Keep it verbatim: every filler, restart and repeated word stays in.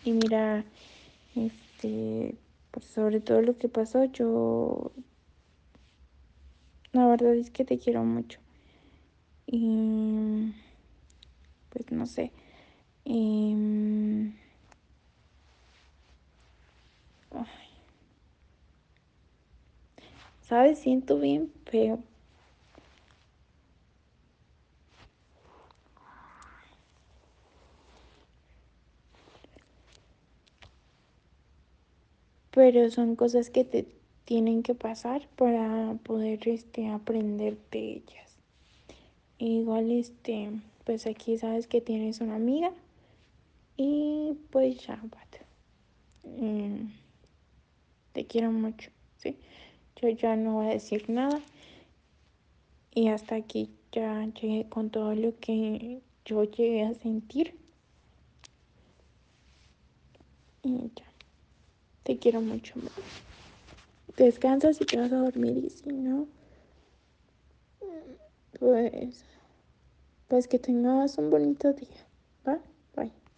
Y mira, este, pues sobre todo lo que pasó, yo la verdad es que te quiero mucho. Y pues no sé. em, ay, ¿sabes? Siento bien feo. Pero son cosas que te tienen que pasar para poder este, aprender de ellas. Igual, este, pues aquí sabes que tienes una amiga y pues ya, Pat, em, te quiero mucho, ¿sí? Yo ya no voy a decir nada y hasta aquí ya llegué con todo lo que yo llegué a sentir y ya, te quiero mucho. Descansas y te vas a dormir y si no, pues, pues que tengas un bonito día, ¿va?